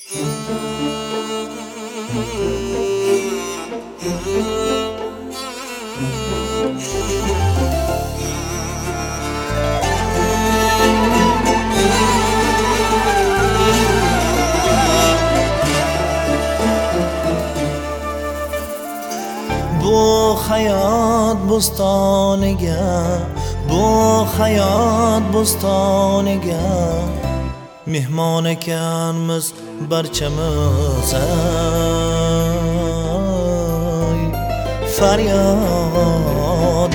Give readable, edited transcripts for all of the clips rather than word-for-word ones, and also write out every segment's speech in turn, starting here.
Bu hayot bo'stoniga, bu hayot bo'stoniga mehmon ekanmiz barchamiz. Faryod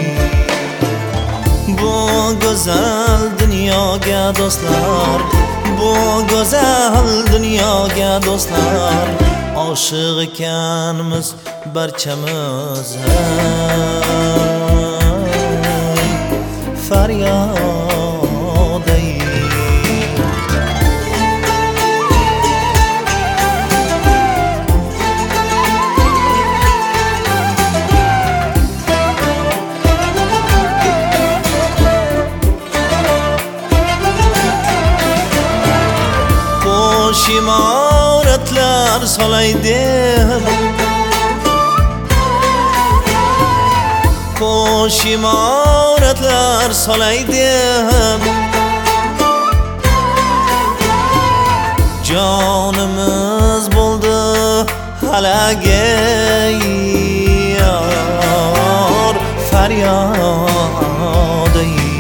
bu go'zal dunyoga do'stlar, bu go'zal dunyoga do'stlar oshiq ekanmiz barchamiz. Faryod qo'sh imoratlar solay deb, qo'sh imoratlar solay deb jonimiz bo'ldi halagi yor. Faryod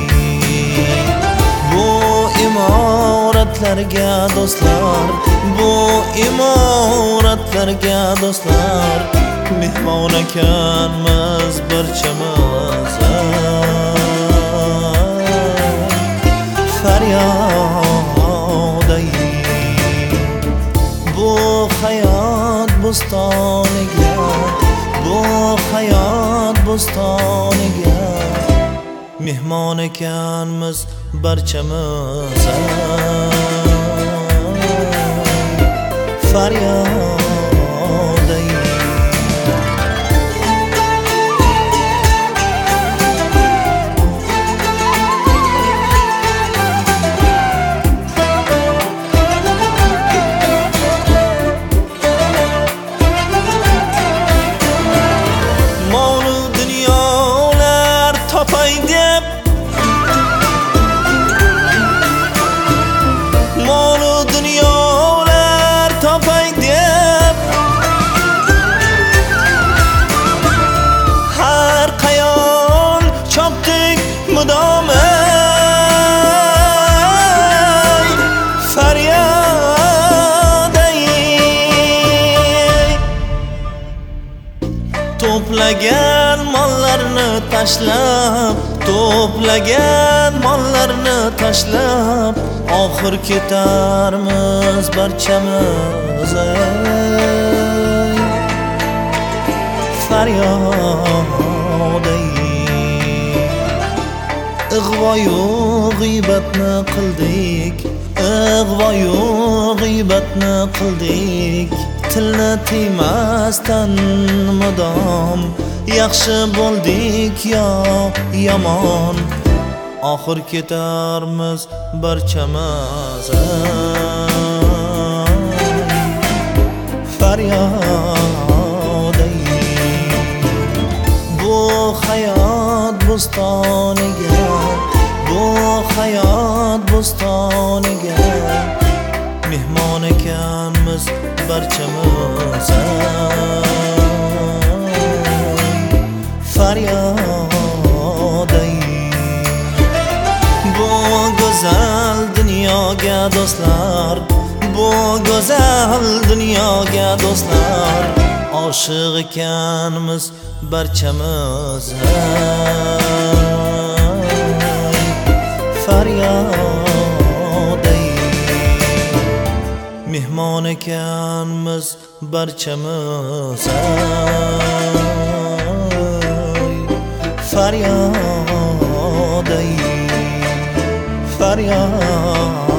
bu imoratlarga do'stlar, bu imoratlarga do'stlar mehmon ekanmiz barchamiz. Faryod bu hayot bo'stoniga, bu hayot bo'stoniga mehmon ekanmiz barchamiz. Faryod topay deb, molu dunyolar topay deb har qayon chopdik mudomay. Faryod to'plagan mollarni tashlab, to'plagan mollarni tashlab oxir ketarmiz barchamiz. Faryod ig'voyu g'iybatni qildik, ig'voyu g'iybatni qildik tilni tiymasdan mudom. Yaxshi bo'ldik yo yomon oxir ketarmiz barchamiz. Faryod bu hayot bo'stoniga, bu hayot bo'stoniga mehmon ekanmiz barchamiz. Faryod bu go'zal dunyoga do'stlar, bu go'zal dunyoga do'stlar oshiq ekanmiz barchamiz. Faryod mehmon ekanmiz barchamiz. Faryod Faryod